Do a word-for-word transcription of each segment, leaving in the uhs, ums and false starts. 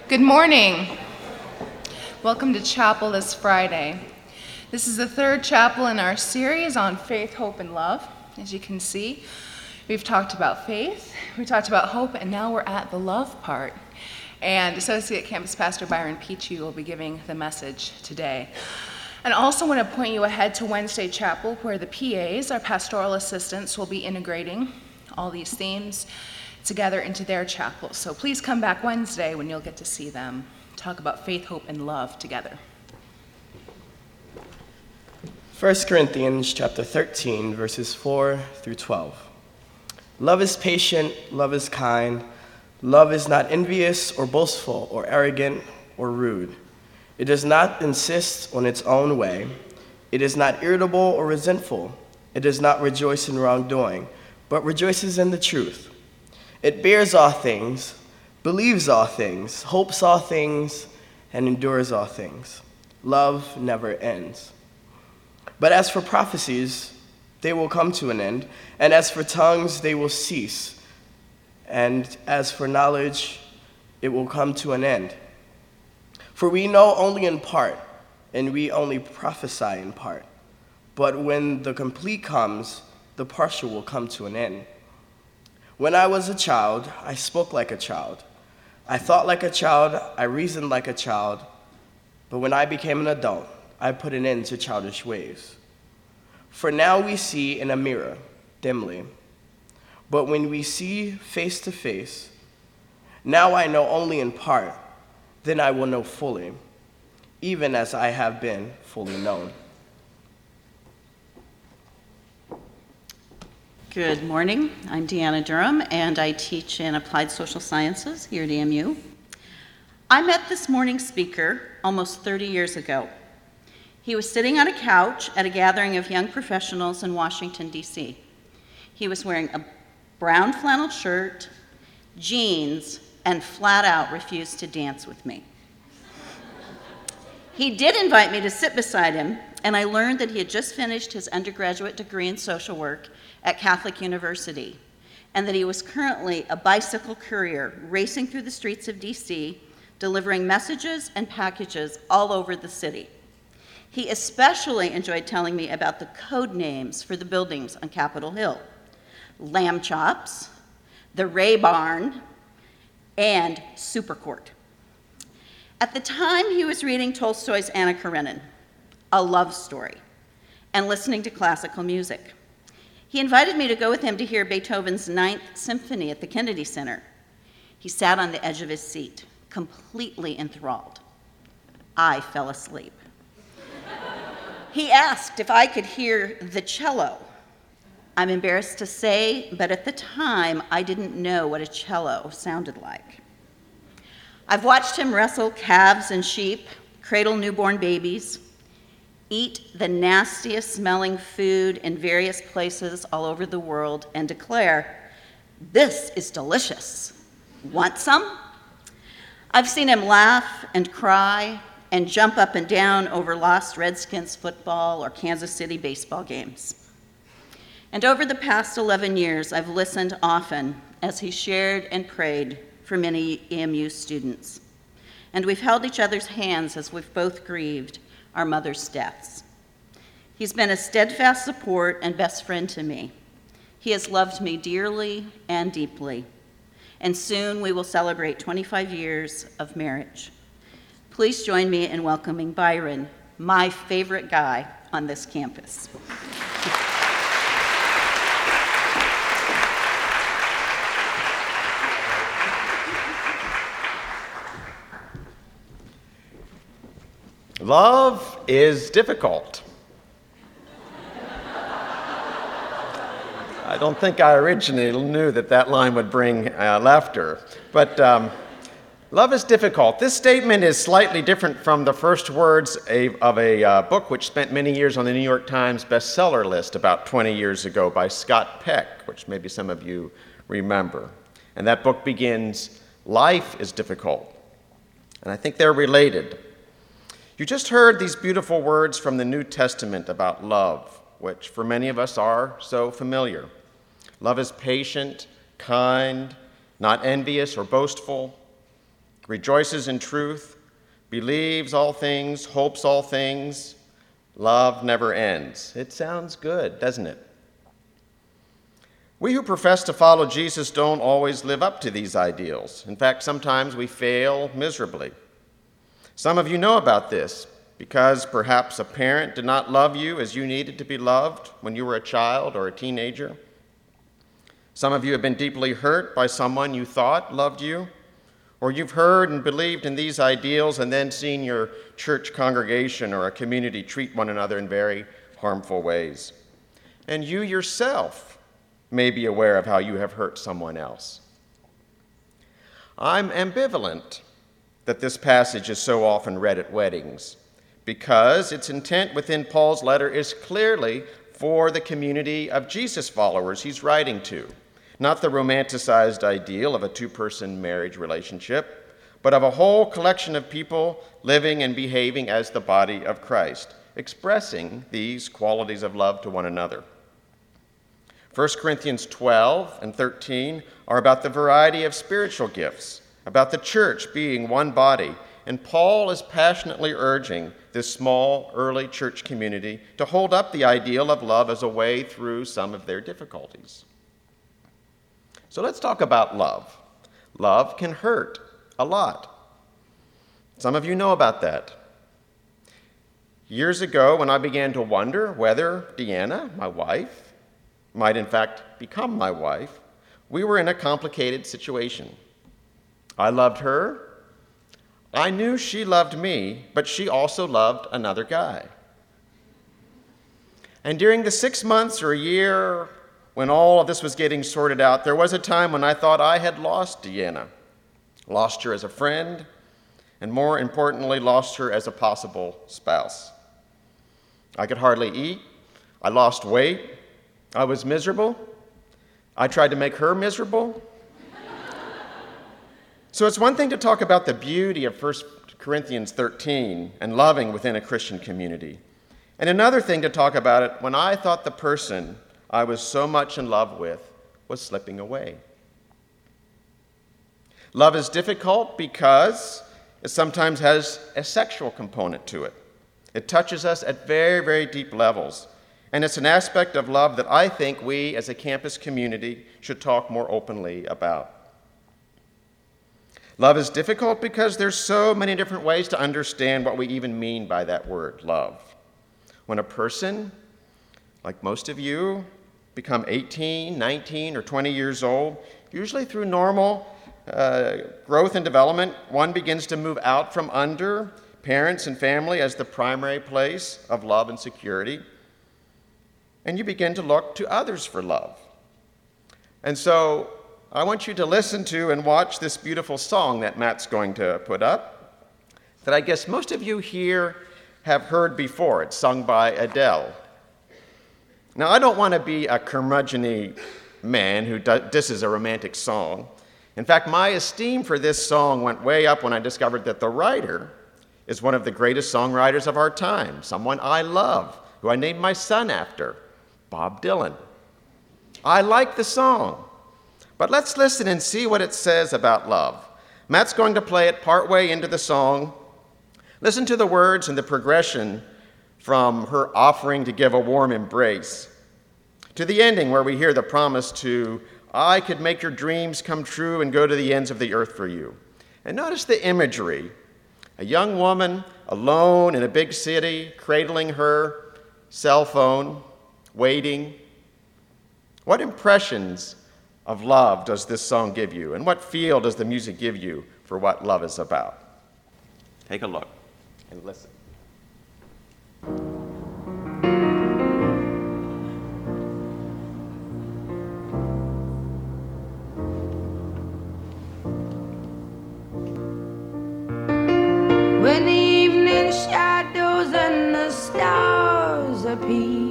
Good morning. Welcome to chapel this Friday. This is the third chapel in our series on faith, hope, and love. As you can see, we've talked about faith, we talked about hope, and now we're at the love part. And Associate Campus Pastor Byron Peachy will be giving the message today. And I also want to point you ahead to Wednesday chapel, where the P As, our pastoral assistants, will be integrating all these themes together into their chapel. So please come back Wednesday when you'll get to see them talk about faith, hope, and love together. First Corinthians chapter thirteen, verses four through twelve. Love is patient, love is kind. Love is not envious or boastful or arrogant or rude. It does not insist on its own way. It is not irritable or resentful. It does not rejoice in wrongdoing, but rejoices in the truth. It bears all things, believes all things, hopes all things, and endures all things. Love never ends. But as for prophecies, they will come to an end, and as for tongues, they will cease. And as for knowledge, it will come to an end. For we know only in part, and we only prophesy in part. But when the complete comes, the partial will come to an end. When I was a child, I spoke like a child. I thought like a child, I reasoned like a child. But when I became an adult, I put an end to childish ways. For now we see in a mirror, dimly. But when we see face to face, now I know only in part, then I will know fully, even as I have been fully known. Good morning. I'm Deanna Durham, and I teach in Applied Social Sciences here at E M U. I met this morning's speaker almost thirty years ago. He was sitting on a couch at a gathering of young professionals in Washington, D C. He was wearing a brown flannel shirt, jeans, and flat out refused to dance with me. He did invite me to sit beside him, and I learned that he had just finished his undergraduate degree in social work at Catholic University, and that he was currently a bicycle courier racing through the streets of D C, delivering messages and packages all over the city. He especially enjoyed telling me about the code names for the buildings on Capitol Hill: Lamb Chops, the Ray Barn, and Super Court. At the time, he was reading Tolstoy's Anna Karenina, a love story, and listening to classical music. He invited me to go with him to hear Beethoven's Ninth Symphony at the Kennedy Center. He sat on the edge of his seat, completely enthralled. I fell asleep. He asked if I could hear the cello. I'm embarrassed to say, but at the time, I didn't know what a cello sounded like. I've watched him wrestle calves and sheep, cradle newborn babies, eat the nastiest smelling food in various places all over the world, and declare, "This is delicious. Want some?" I've seen him laugh and cry and jump up and down over lost Redskins football or Kansas City baseball games. And over the past eleven years, I've listened often as he shared and prayed for many E M U students. And we've held each other's hands as we've both grieved our mother's deaths. He's been a steadfast support and best friend to me. He has loved me dearly and deeply. And soon we will celebrate twenty-five years of marriage. Please join me in welcoming Byron, my favorite guy on this campus. Love is difficult. I don't think I originally knew that that line would bring uh, laughter, but um, love is difficult. This statement is slightly different from the first words a, of a uh, book which spent many years on the New York Times bestseller list about twenty years ago by Scott Peck, which maybe some of you remember. And that book begins, "Life is difficult." And I think they're related. You just heard these beautiful words from the New Testament about love, which for many of us are so familiar. Love is patient, kind, not envious or boastful. rejoices in truth, believes all things, hopes all things, love never ends. It sounds good, doesn't it? We who profess to follow Jesus don't always live up to these ideals. In fact, sometimes we fail miserably. Some of you know about this because perhaps a parent did not love you as you needed to be loved when you were a child or a teenager. Some of you have been deeply hurt by someone you thought loved you, or you've heard and believed in these ideals and then seen your church congregation or a community treat one another in very harmful ways. And you yourself may be aware of how you have hurt someone else. I'm ambivalent that this passage is so often read at weddings because its intent within Paul's letter is clearly for the community of Jesus followers he's writing to, not the romanticized ideal of a two-person marriage relationship, but of a whole collection of people living and behaving as the body of Christ, expressing these qualities of love to one another. First Corinthians twelve and thirteen are about the variety of spiritual gifts, about the church being one body, and Paul is passionately urging this small, early church community to hold up the ideal of love as a way through some of their difficulties. So let's talk about love. Love can hurt a lot. Some of you know about that. Years ago, when I began to wonder whether Deanna, my wife, might in fact become my wife, we were in a complicated situation. I loved her. I knew she loved me, but she also loved another guy. And during the six months or a year when all of this was getting sorted out, there was a time when I thought I had lost Deanna, lost her as a friend, and more importantly, lost her as a possible spouse. I could hardly eat. I lost weight. I was miserable. I tried to make her miserable. So it's one thing to talk about the beauty of First Corinthians thirteen and loving within a Christian community, and another thing to talk about it when I thought the person I was so much in love with was slipping away. Love is difficult because it sometimes has a sexual component to it. It touches us at very, very deep levels. And it's an aspect of love that I think we as a campus community should talk more openly about. Love is difficult because there's so many different ways to understand what we even mean by that word, love. When a person, like most of you, become eighteen, nineteen, or twenty years old, usually through normal uh, growth and development, one begins to move out from under parents and family as the primary place of love and security. And you begin to look to others for love. And so I want you to listen to and watch this beautiful song that Matt's going to put up, that I guess most of you here have heard before. It's sung by Adele. Now, I don't want to be a curmudgeon-y man who disses a romantic song. In fact, my esteem for this song went way up when I discovered that the writer is one of the greatest songwriters of our time, someone I love, who I named my son after, Bob Dylan. I like the song, but let's listen and see what it says about love. Matt's going to play it partway into the song. Listen to the words and the progression from her offering to give a warm embrace to the ending where we hear the promise to, I could make your dreams come true and go to the ends of the earth for you. And notice the imagery. A young woman alone in a big city, cradling her cell phone, waiting. What impressions of love does this song give you? And what feel does the music give you for what love is about? Take a look and listen. When the evening shadows and the stars appear,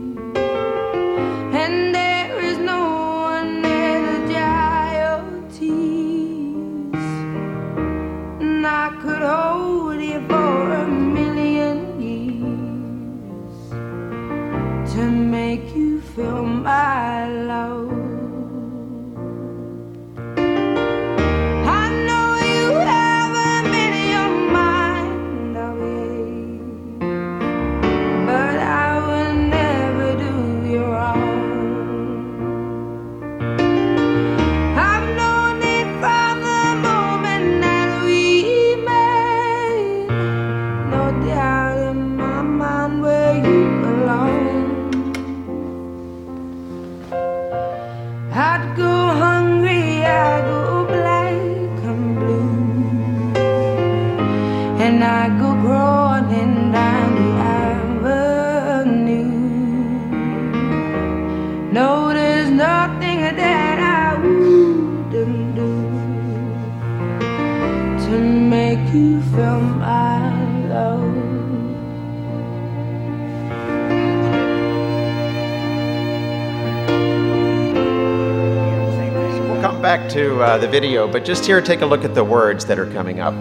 and there is no one there to dry your tears, and I could hold you for a million years to make you feel my love. I know you have and I go crawling down the avenue. No, there's nothing that I wouldn't do to make you feel my love. We'll come back to uh, the video, but just here, take a look at the words that are coming up.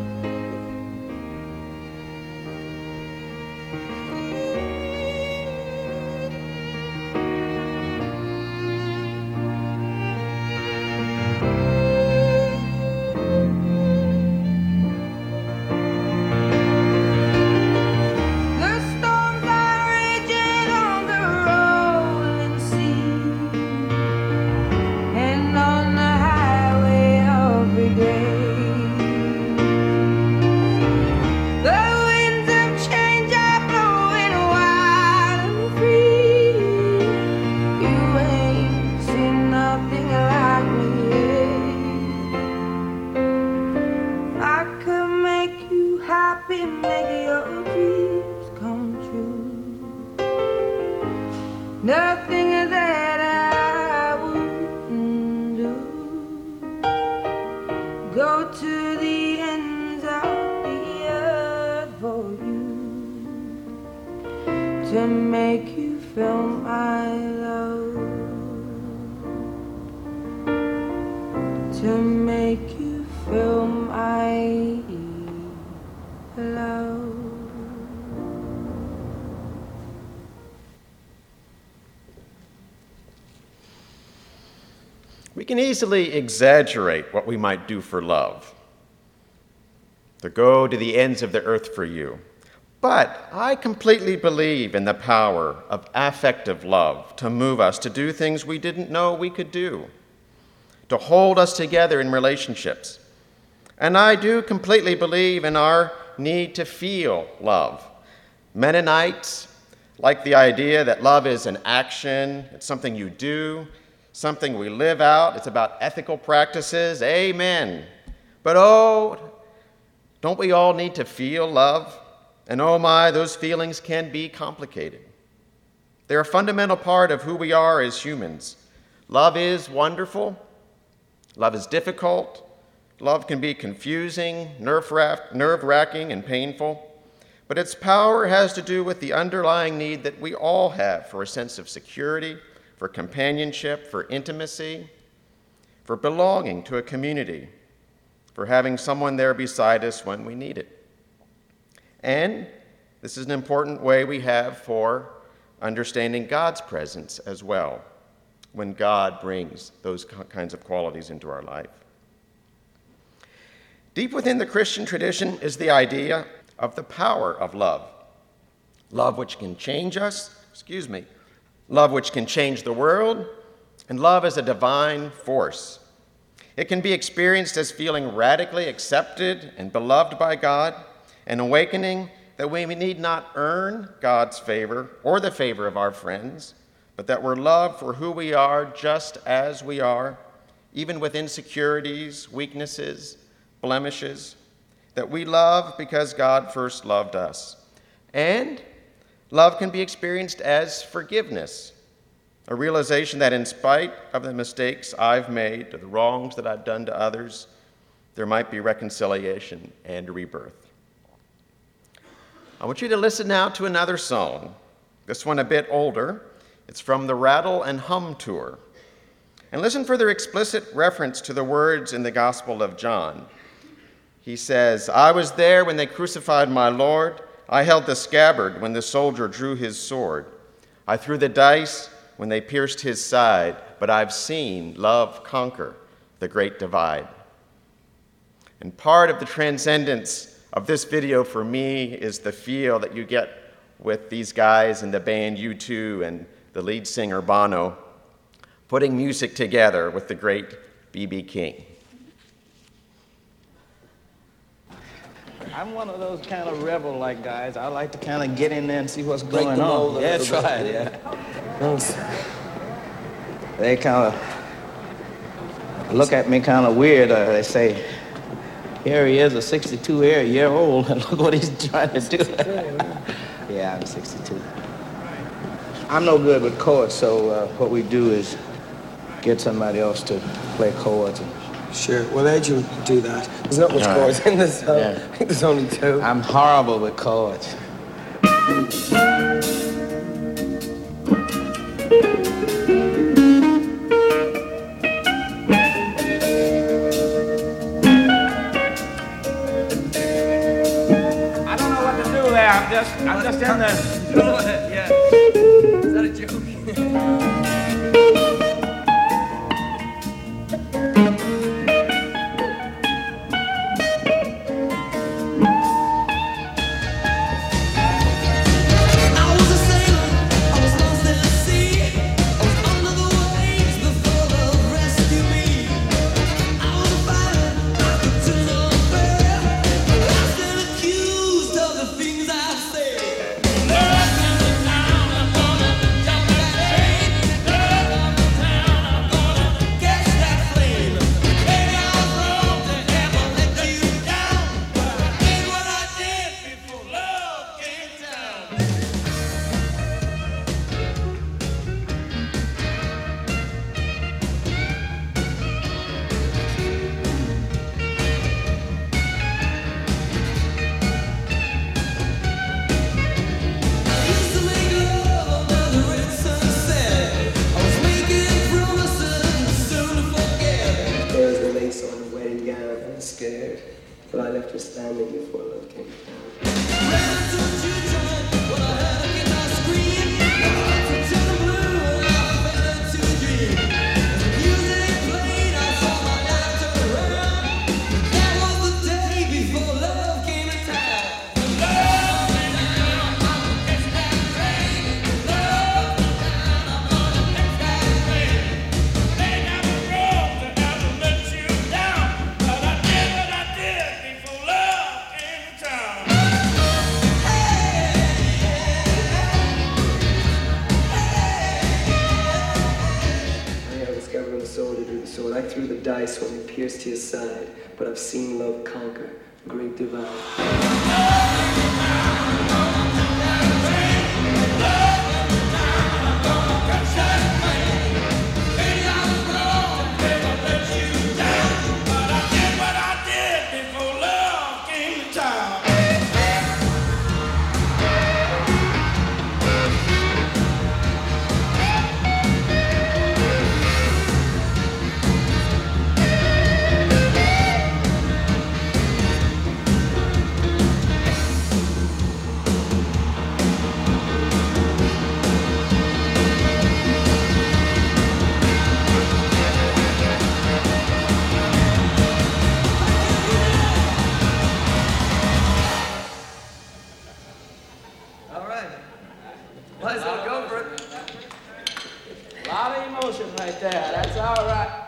Nothing that I wouldn't do. Go to the ends of the earth for you, to make you feel my love, to make you feel my love. We can easily exaggerate what we might do for love, to go to the ends of the earth for you. But I completely believe in the power of affective love to move us to do things we didn't know we could do, to hold us together in relationships. And I do completely believe in our need to feel love. Mennonites like the idea that love is an action, it's something you do, something we live out. It's about ethical practices. Amen. But oh, don't we all need to feel love? And oh my, those feelings can be complicated. They're a fundamental part of who we are as humans. Love is wonderful. Love is difficult. Love can be confusing, nerve-wracking, and painful. But its power has to do with the underlying need that we all have for a sense of security, for companionship, for intimacy, for belonging to a community, for having someone there beside us when we need it. And this is an important way we have for understanding God's presence as well, when God brings those kinds of qualities into our life. Deep within the Christian tradition is the idea of the power of love. Love which can change us, excuse me, love which can change the world, and love is a divine force. It can be experienced as feeling radically accepted and beloved by God, an awakening that we need not earn God's favor or the favor of our friends, but that we're loved for who we are just as we are, even with insecurities, weaknesses, blemishes, that we love because God first loved us. And love can be experienced as forgiveness, a realization that in spite of the mistakes I've made, or the wrongs that I've done to others, there might be reconciliation and rebirth. I want you to listen now to another song, this one a bit older. It's from the Rattle and Hum Tour. And listen for their explicit reference to the words in the Gospel of John. He says, "I was there when they crucified my Lord. I held the scabbard when the soldier drew his sword. I threw the dice when they pierced his side, but I've seen love conquer the great divide." And part of the transcendence of this video for me is the feel that you get with these guys in the band U two and the lead singer Bono putting music together with the great B B King. I'm one of those kind of rebel-like guys. I like to kind of get in there and see what's Break going the on. mold a Yeah, little that's bit. right, yeah. They kind of look at me kind of weird. Uh, they say, Here he is, a sixty-two year, year old, and look what he's trying to do. Yeah, I'm sixty-two. I'm no good with chords, so uh, what we do is get somebody else to play chords. And Sure. Well, let you do that. There's not much All right. chords in this song. Yeah. I think there's only two. I'm horrible with chords. I don't know what to do there. I'm just, I'm just in the. Yeah. Is that a joke? Scared, but I left her standing before love came down. I threw the dice when it pierced his side, but I've seen love conquer the great divide. Might as well go for it. A lot of emotion right there. That's all right.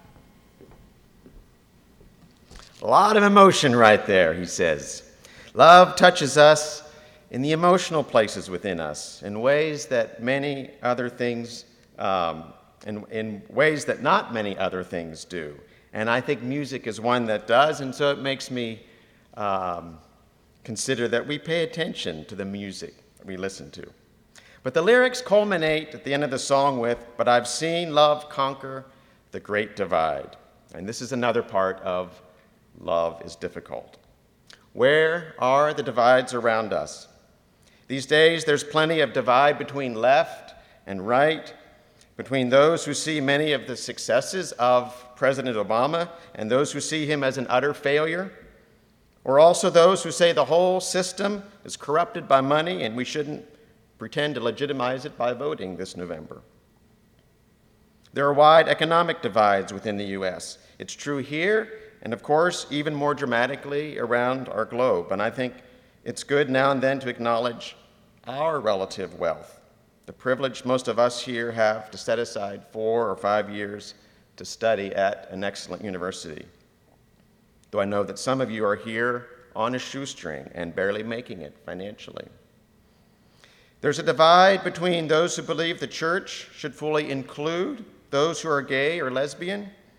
A lot of emotion right there, he says. Love touches us in the emotional places within us in ways that many other things, um, in, in ways that not many other things do. And I think music is one that does, and so it makes me um, consider that we pay attention to the music that we listen to. But the lyrics culminate at the end of the song with, "But I've seen love conquer the great divide." And this is another part of Love is Difficult. Where are the divides around us? These days, there's plenty of divide between left and right, between those who see many of the successes of President Obama and those who see him as an utter failure, or also those who say the whole system is corrupted by money and we shouldn't pretend to legitimize it by voting this November. There are wide economic divides within the U S. It's true here, and of course, even more dramatically around our globe. And I think it's good now and then to acknowledge our relative wealth, the privilege most of us here have to set aside four or five years to study at an excellent university. Though I know that some of you are here on a shoestring and barely making it financially. There's a divide between those who believe the church should fully include those who are gay or lesbian,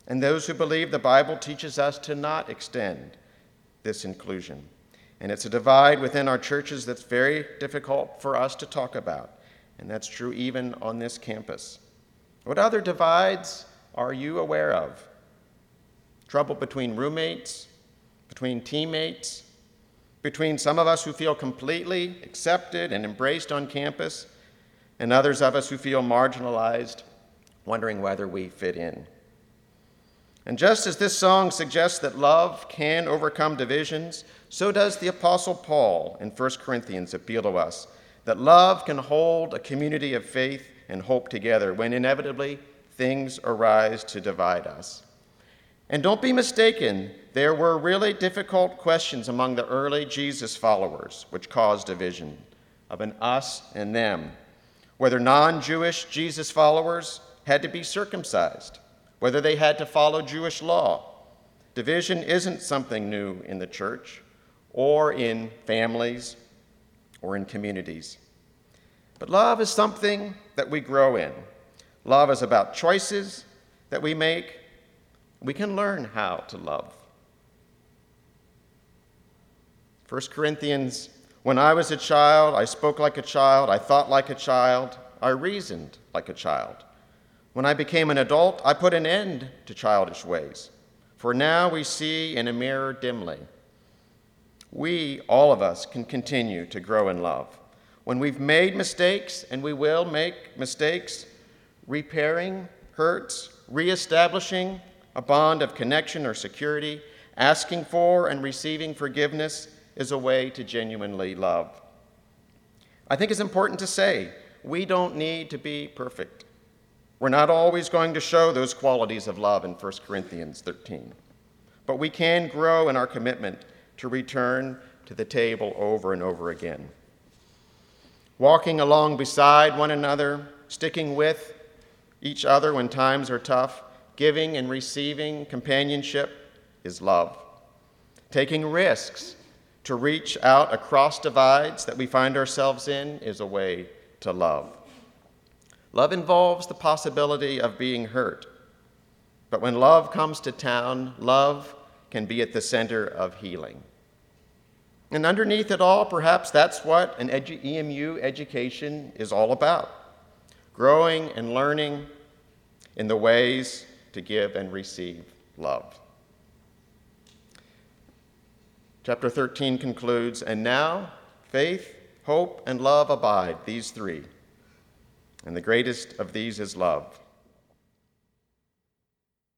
and those who believe the Bible teaches us to not extend this inclusion. And it's a divide within our churches that's very difficult for us to talk about, and that's true even on this campus. What other divides are you aware of? Trouble between roommates, between teammates, between some of us who feel completely accepted and embraced on campus, and others of us who feel marginalized, wondering whether we fit in. And just as this song suggests that love can overcome divisions, so does the Apostle Paul in First Corinthians appeal to us that love can hold a community of faith and hope together when inevitably things arise to divide us. And don't be mistaken, there were really difficult questions among the early Jesus followers which caused division of an us and them, whether non-Jewish Jesus followers had to be circumcised, whether they had to follow Jewish law. Division isn't something new in the church or in families or in communities. But love is something that we grow in. Love is about choices that we make. We can learn how to love. First Corinthians, when I was a child, I spoke like a child, I thought like a child, I reasoned like a child. When I became an adult, I put an end to childish ways. For now we see in a mirror dimly. We, all of us, can continue to grow in love. When we've made mistakes, and we will make mistakes, repairing hurts, reestablishing a bond of connection or security, asking for and receiving forgiveness is a way to genuinely love. I think it's important to say, we don't need to be perfect. We're not always going to show those qualities of love in First Corinthians thirteen. But we can grow in our commitment to return to the table over and over again. Walking along beside one another, sticking with each other when times are tough, giving and receiving companionship is love. Taking risks to reach out across divides that we find ourselves in is a way to love. Love involves the possibility of being hurt. But when love comes to town, love can be at the center of healing. And underneath it all, perhaps that's what an edu- E M U education is all about. Growing and learning in the ways to give and receive love. Chapter thirteen concludes, and now faith, hope, and love abide, these three. And the greatest of these is love.